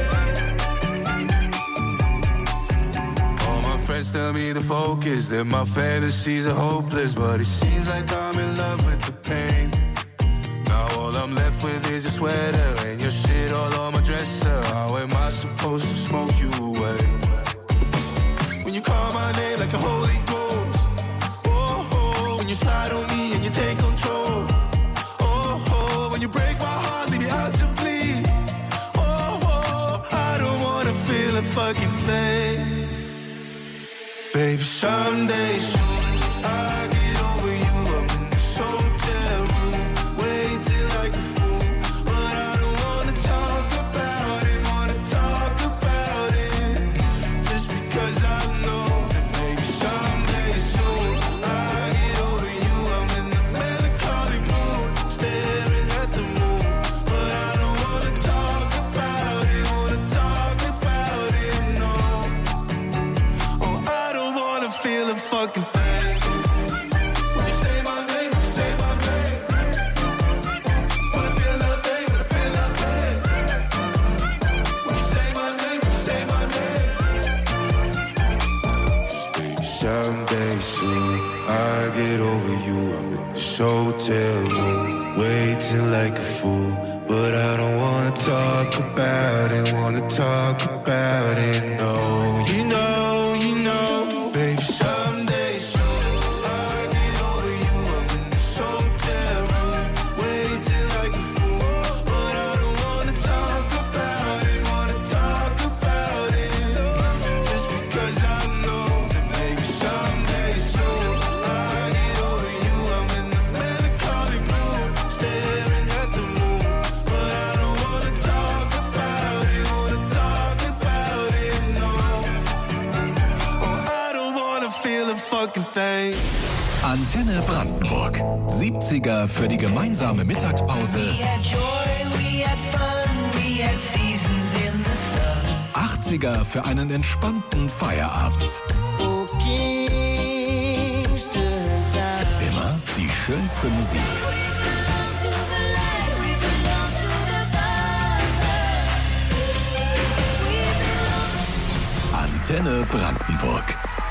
name. All my friends tell me to focus, that my fantasies are hopeless, but it seems like I'm in love with the pain. Now all I'm left with is your sweater and your shit all on my dresser. How am I supposed to smoke you away? When you call my name like a Holy Ghost, oh, oh, when you slide on me and you take control, oh, oh, when you break my heart, leave me out to bleed, oh, oh, I don't wanna feel a fucking thing. Baby, someday soon I'll get over you. I'm in this hotel room, waiting like a fool, but I don't wanna talk about it, wanna talk about it, just because I know that maybe someday soon I'll get over you. I'm in a melancholic mood, staring at the moon, but I don't wanna talk about it, wanna talk about it, no. Oh, I don't wanna feel a fucking thing. When you say my name, when you say my name, wanna feel nothing, wanna feel nothing. When you say my name, when you say my name. Just baby, someday soon I'll get over you. I'm in this hotel room, waiting like a fool, but I don't wanna talk about it, wanna talk about it, no. You know, you know, baby, someday soon I'll get over you. I'm in this hotel room, waiting like a fool, but I don't wanna talk about it, wanna talk about it, just because I know that maybe someday Antenne Brandenburg. siebziger für die gemeinsame Mittagspause. achtziger für einen entspannten Feierabend. Immer die schönste Musik. Antenne Brandenburg.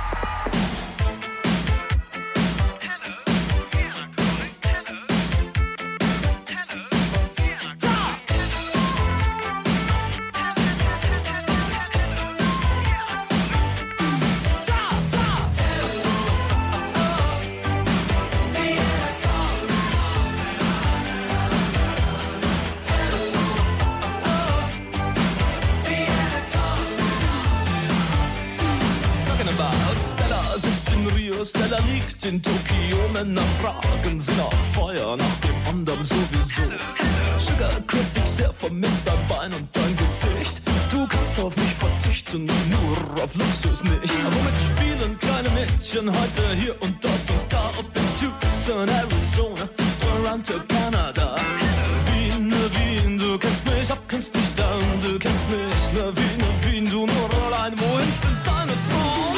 Stella liegt in Tokio, Männer fragen sie nach Feuer, nach dem anderen sowieso. Sugar Christ, ich sehr vermisst dein Bein und dein Gesicht. Du kannst auf mich verzichten, nur auf Luxus nicht. Womit spielen kleine Mädchen heute hier und dort und da? Ob in Tucson, Arizona, Toronto, Kanada. Wien, Wien, du kennst mich, ab kennst mich dann, du kennst mich. Ne Wien, Wien, du nur allein, wohin sind deine Frauen?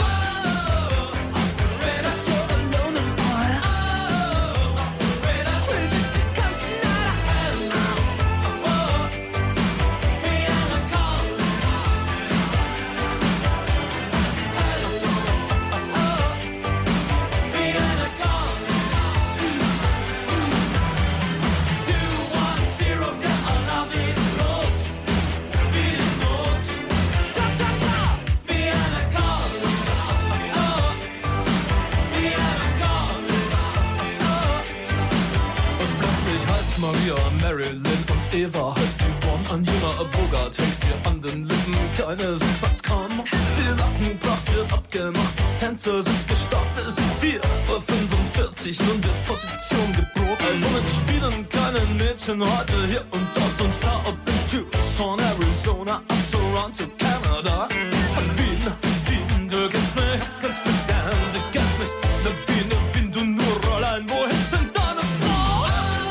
Maria, Marilyn und Eva heißt Yvonne. Angela Bogart hängt dir an den Lippen. Keine sind sagt komm. Die Nackenpracht wird abgemacht. Tänzer sind gestartet. Es ist vier Uhr fünfundvierzig. Nun wird Position geprobt. Womit spielen kleine Mädchen heute hier und dort und da? Ob in Tucson, Arizona, ab Toronto, Kanada. Wien, Wien, du kennst mich, kennst mich gern, du kennst mich. Ne Wien, ne Wien, du nur allein. Wohin sind deine Frauen?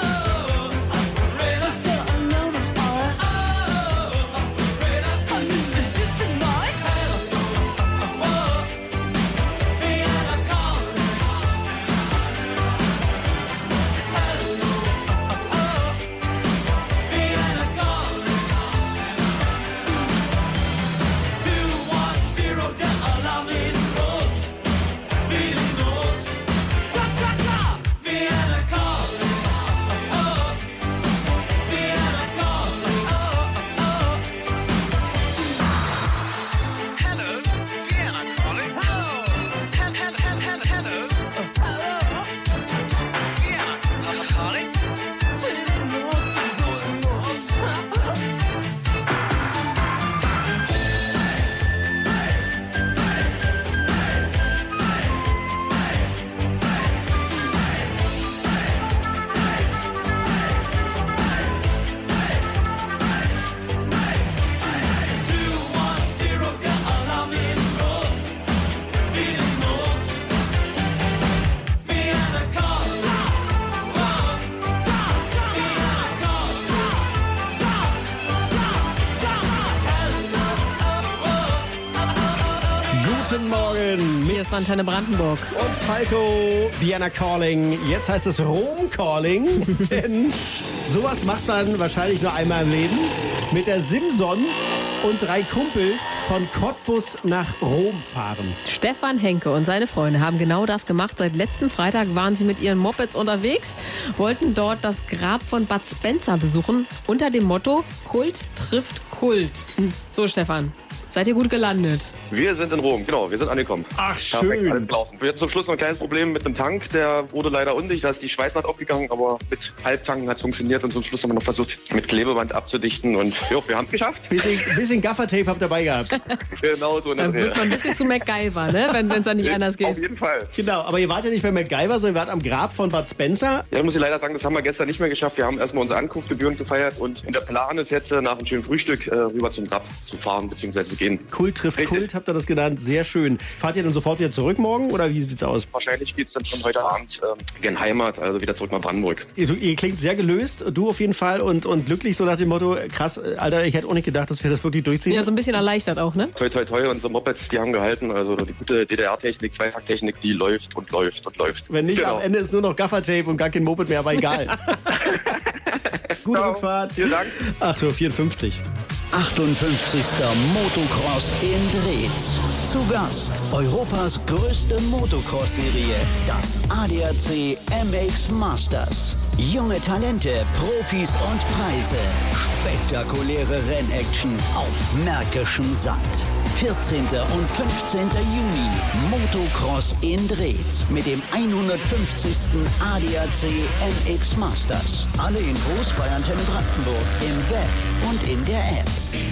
Guten Morgen. Hier ist Antenne Brandenburg. Und Falco, Vienna Calling. Jetzt heißt es Rom Calling, denn sowas macht man wahrscheinlich nur einmal im Leben. Mit der Simson und drei Kumpels von Cottbus nach Rom fahren. Stefan Henke und seine Freunde haben genau das gemacht. Seit letzten Freitag waren sie mit ihren Mopeds unterwegs, wollten dort das Grab von Bud Spencer besuchen, unter dem Motto Kult trifft Kult. So, Stefan. Seid ihr gut gelandet? Wir sind in Rom, genau, wir sind angekommen. Ach, schön. Perfekt, alles gelaufen. Wir hatten zum Schluss noch ein kleines Problem mit dem Tank, der wurde leider undicht, da ist die Schweißnaht aufgegangen, aber mit Halbtanken hat es funktioniert und zum Schluss haben wir noch versucht, mit Klebeband abzudichten und jo, wir haben es geschafft. Bisschen, bisschen Gaffertape habt ihr dabei gehabt. Genau so. Da wird man ein bisschen zu MacGyver, ne? wenn es dann nicht anders geht. Auf jeden Fall. Genau, aber ihr wart ja nicht bei MacGyver, sondern ihr wart am Grab von Bud Spencer. Ja, da muss ich leider sagen, das haben wir gestern nicht mehr geschafft. Wir haben erstmal unsere Ankunftsgebühren gefeiert und der Plan ist jetzt, nach einem schönen Frühstück äh, rüber zum Grab zu fahren, beziehungsweise zu gehen. Kult trifft Richtig. Kult, habt ihr das genannt. Sehr schön. Fahrt ihr dann sofort wieder zurück morgen oder wie sieht's aus? Wahrscheinlich geht's dann schon heute Abend ähm, gen Heimat, also wieder zurück nach Brandenburg. Ihr, du, ihr klingt sehr gelöst, du auf jeden Fall, und, und glücklich, so nach dem Motto, krass, Alter, ich hätte auch nicht gedacht, dass wir das wirklich durchziehen. Ja, so ein bisschen erleichtert auch, ne? Toi, toi, toi, unsere Mopeds, die haben gehalten. Also die gute D D R-Technik, Zweitaktechnik, die läuft und läuft und läuft. Wenn nicht, Genau. am Ende ist nur noch Gaffertape und gar kein Moped mehr, aber egal. Gute Rückfahrt. Vielen Dank. acht Uhr vierundfünfzig. achtundfünfzigster Motocross in Drehz. Zu Gast Europas größte Motocross-Serie, das A D A C M X Masters. Junge Talente, Profis und Preise. Spektakuläre Rennaction auf märkischem Sand. vierzehnten und fünfzehnten Juni Motocross in Drehz mit dem hundertfünfzigsten A D A C M X Masters. Alle Infos bei Antenne Brandenburg im Web und in der App.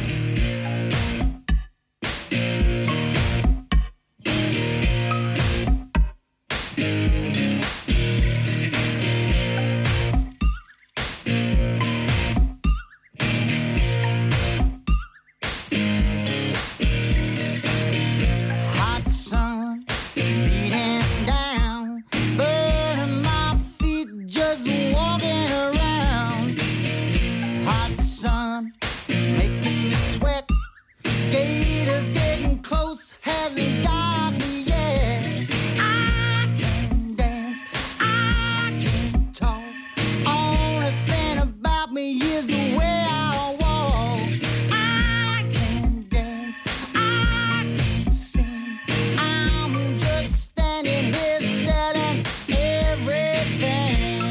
Hot sun beating down, burning my feet just walking around. Hot sun making me sweat. Gators getting close, hasn't got me yet. I can dance, I can talk. Only thing about me is the way I walk. I can dance, I can sing. I'm just standing here selling everything.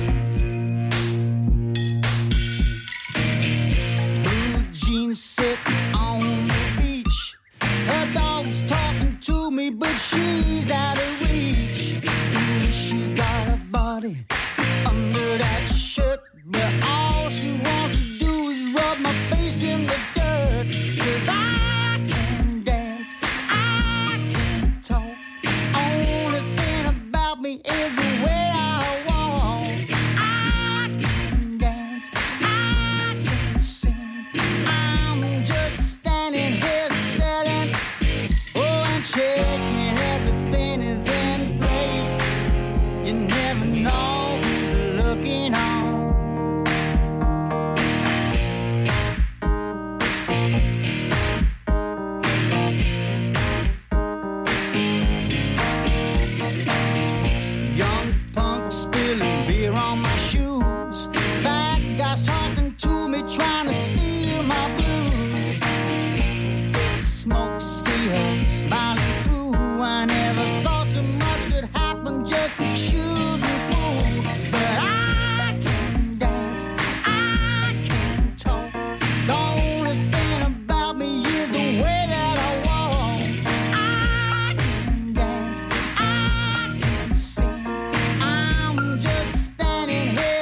Blue jeans sit on the beach. Her dog's talking to me, but she's out of reach. Mm, She's got a body under that shirt, but all she wants to do is rub my face in the dirt. 'Cause I can dance, I can talk. Only thing about me is the way I walk. I can dance, I can sing. I'm just standing here selling, oh, and checking everything is in place. You never know who's looking on. Young punk spilling beer on my shoes. Fat guys talking to me, trying to steal my blues. Thick smoke, see her smiling through. I never thought so much could happen just shooting pool. But I can dance, I can talk. The only thing about me is the way that I walk. I can dance, I can sing. I'm just standing here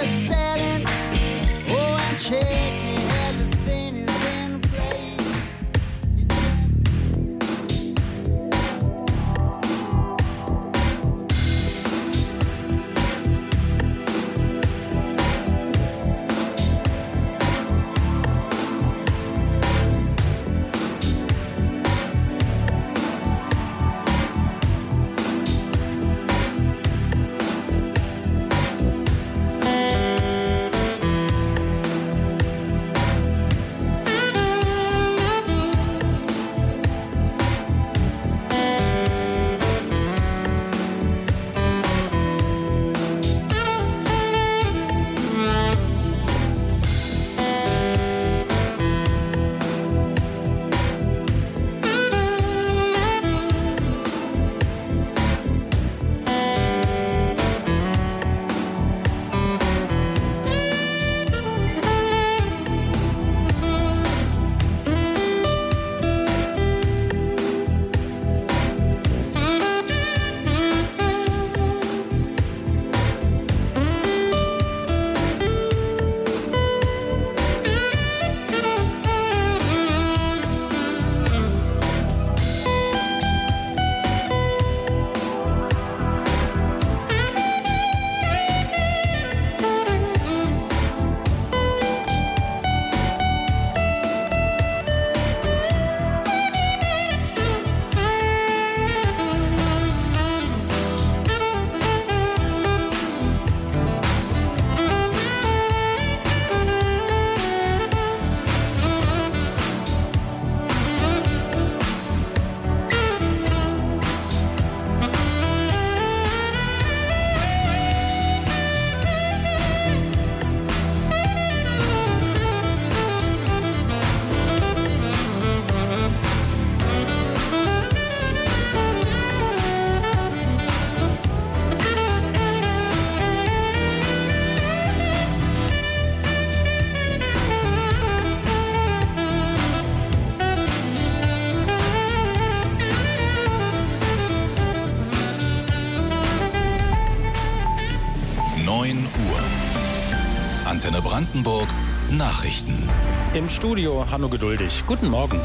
Uhr. Antenne Brandenburg Nachrichten. Im Studio Hanno Geduldig. Guten Morgen.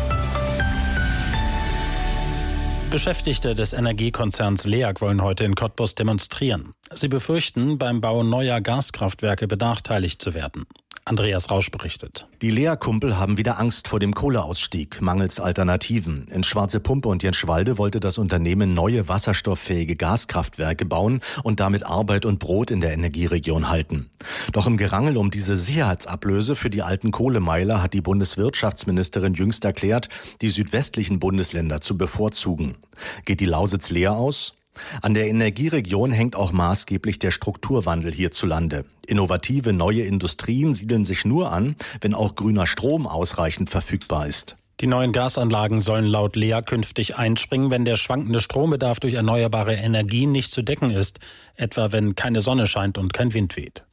Beschäftigte des Energiekonzerns LEAG wollen heute in Cottbus demonstrieren. Sie befürchten, beim Bau neuer Gaskraftwerke benachteiligt zu werden. Andreas Rausch berichtet. Die LEAG-Kumpel haben wieder Angst vor dem Kohleausstieg, mangels Alternativen. In Schwarze Pumpe und Jenschwalde wollte das Unternehmen neue wasserstofffähige Gaskraftwerke bauen und damit Arbeit und Brot in der Energieregion halten. Doch im Gerangel um diese Sicherheitsablöse für die alten Kohlemeiler hat die Bundeswirtschaftsministerin jüngst erklärt, die südwestlichen Bundesländer zu bevorzugen. Geht die Lausitz leer aus? An der Energieregion hängt auch maßgeblich der Strukturwandel hierzulande. Innovative neue Industrien siedeln sich nur an, wenn auch grüner Strom ausreichend verfügbar ist. Die neuen Gasanlagen sollen laut LEAG künftig einspringen, wenn der schwankende Strombedarf durch erneuerbare Energien nicht zu decken ist, etwa wenn keine Sonne scheint und kein Wind weht.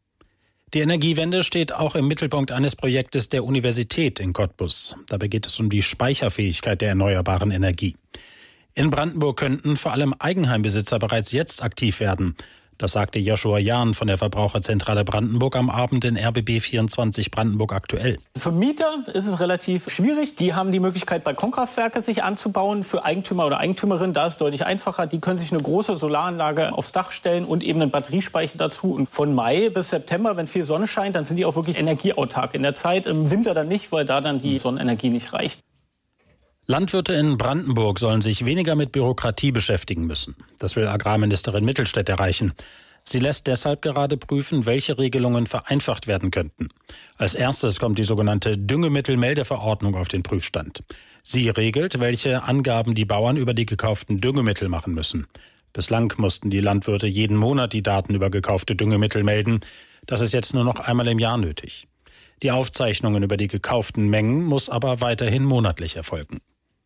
Die Energiewende steht auch im Mittelpunkt eines Projektes der Universität in Cottbus. Dabei geht es um die Speicherfähigkeit der erneuerbaren Energie. In Brandenburg könnten vor allem Eigenheimbesitzer bereits jetzt aktiv werden. Das sagte Joshua Jahn von der Verbraucherzentrale Brandenburg am Abend in R B B vierundzwanzig Brandenburg aktuell. Für Mieter ist es relativ schwierig. Die haben die Möglichkeit, Balkonkraftwerke sich anzubauen. Für Eigentümer oder Eigentümerinnen, da ist es deutlich einfacher. Die können sich eine große Solaranlage aufs Dach stellen und eben einen Batteriespeicher dazu. Und von Mai bis September, wenn viel Sonne scheint, dann sind die auch wirklich energieautark in der Zeit. Im Winter dann nicht, weil da dann die Sonnenenergie nicht reicht. Landwirte in Brandenburg sollen sich weniger mit Bürokratie beschäftigen müssen. Das will Agrarministerin Mittelstädt erreichen. Sie lässt deshalb gerade prüfen, welche Regelungen vereinfacht werden könnten. Als erstes kommt die sogenannte Düngemittelmeldeverordnung auf den Prüfstand. Sie regelt, welche Angaben die Bauern über die gekauften Düngemittel machen müssen. Bislang mussten die Landwirte jeden Monat die Daten über gekaufte Düngemittel melden. Das ist jetzt nur noch einmal im Jahr nötig. Die Aufzeichnungen über die gekauften Mengen muss aber weiterhin monatlich erfolgen.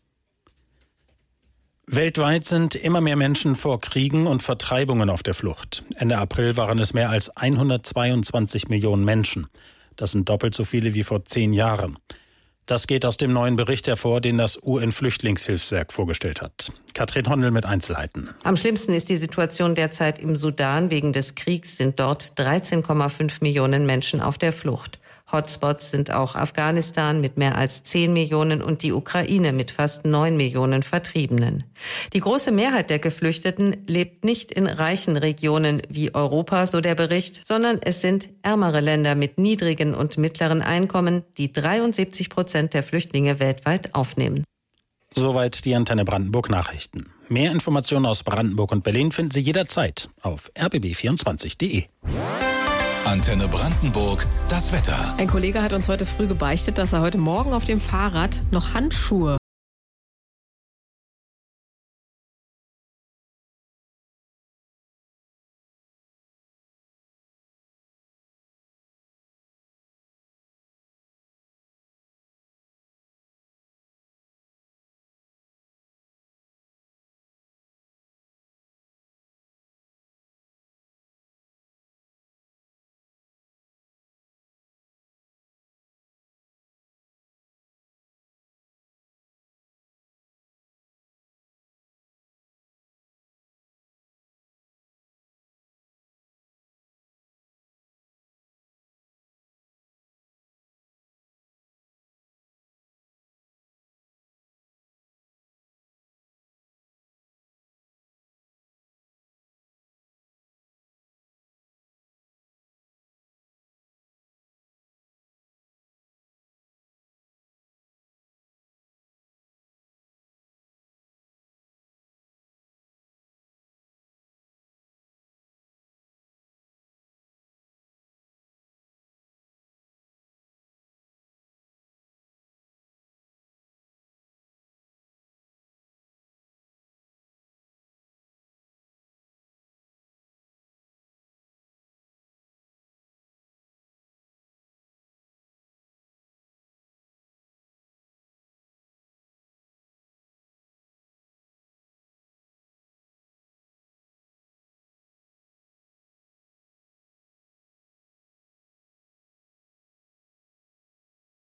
Weltweit sind immer mehr Menschen vor Kriegen und Vertreibungen auf der Flucht. Ende April waren es mehr als hundertzweiundzwanzig Millionen Menschen. Das sind doppelt so viele wie vor zehn Jahren. Das geht aus dem neuen Bericht hervor, den das U N-Flüchtlingshilfswerk vorgestellt hat. Katrin Hondel mit Einzelheiten. Am schlimmsten ist die Situation derzeit im Sudan. Wegen des Kriegs sind dort dreizehn Komma fünf Millionen Menschen auf der Flucht. Hotspots sind auch Afghanistan mit mehr als zehn Millionen und die Ukraine mit fast neun Millionen Vertriebenen. Die große Mehrheit der Geflüchteten lebt nicht in reichen Regionen wie Europa, so der Bericht, sondern es sind ärmere Länder mit niedrigen und mittleren Einkommen, die dreiundsiebzig Prozent der Flüchtlinge weltweit aufnehmen. Soweit die Antenne Brandenburg Nachrichten. Mehr Informationen aus Brandenburg und Berlin finden Sie jederzeit auf r b b vierundzwanzig punkt d e. Antenne Brandenburg, das Wetter. Ein Kollege hat uns heute früh gebeichtet, dass er heute Morgen auf dem Fahrrad noch Handschuhe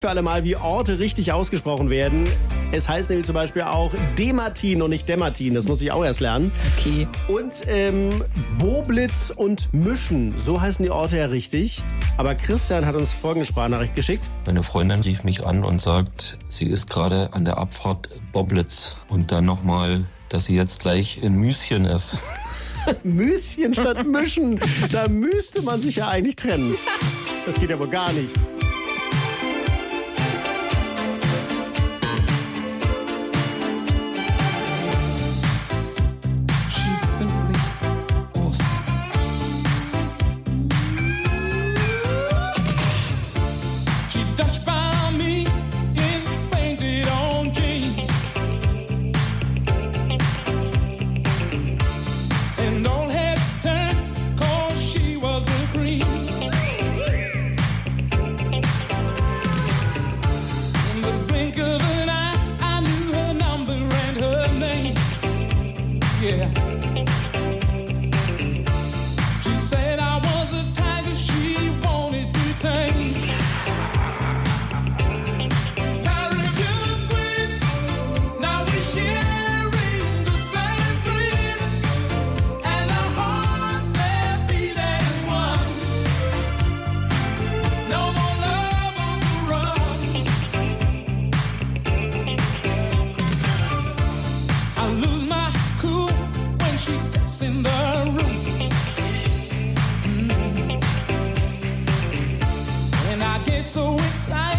Für alle Mal, wie Orte richtig ausgesprochen werden. Es heißt nämlich zum Beispiel auch Demartin und nicht Demartin. Das muss ich auch erst lernen. Okay. Und ähm, Boblitz und Müschen. So heißen die Orte ja richtig. Aber Christian hat uns folgende Sprachnachricht geschickt. Meine Freundin rief mich an und sagt, sie ist gerade an der Abfahrt Boblitz. Und dann nochmal, dass sie jetzt gleich in Müschen ist. Müschen statt Mischen. Da müsste man sich ja eigentlich trennen. Das geht ja wohl gar nicht. In the room, mm-hmm. And I get so excited.